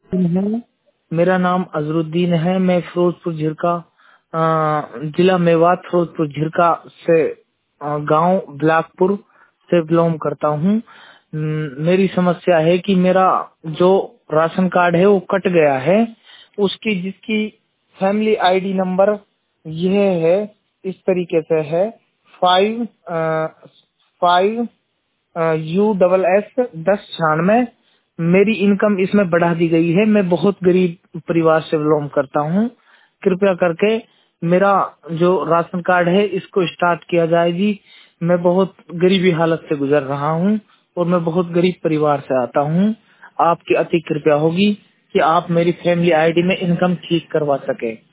है। मेरा नाम अजरुद्दीन है। मैं फिरोजपुर झिरका जिला मेवात फिरोजपुर झिरका से गांव बिलासपुर से बिलोंग करता हूँ। मेरी समस्या है कि मेरा जो राशन कार्ड है वो कट गया है। उसकी जिसकी फैमिली आईडी नंबर यह है, इस तरीके से है 5 U SS 1096। मेरी इनकम इसमें बढ़ा दी गई है। मैं बहुत गरीब परिवार से बिलोंग करता हूँ। कृपया करके मेरा जो राशन कार्ड है इसको स्टार्ट किया जाए जी। मैं बहुत गरीबी हालत से गुजर रहा हूँ और मैं बहुत गरीब परिवार से आता हूँ। आपकी अति कृपया होगी कि आप मेरी फैमिली आईडी में इनकम ठीक करवा सके।